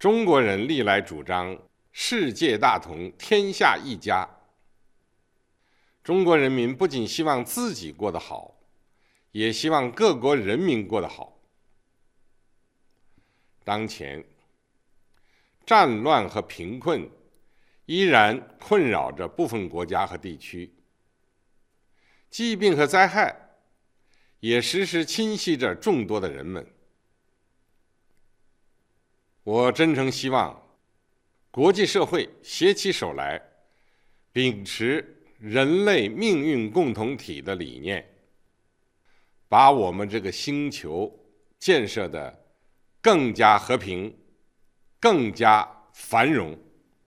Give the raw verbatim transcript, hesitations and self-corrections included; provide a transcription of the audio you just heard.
中国人历来主张世界大同，天下一家。中国人民不仅希望自己过得好，也希望各国人民过得好。当前，战乱和贫困依然困扰着部分国家和地区，疾病和灾害也时时侵袭着众多的人们。我真诚希望国际社会携起手来，秉持人类命运共同体的理念，把我们这个星球建设得更加和平，更加繁荣。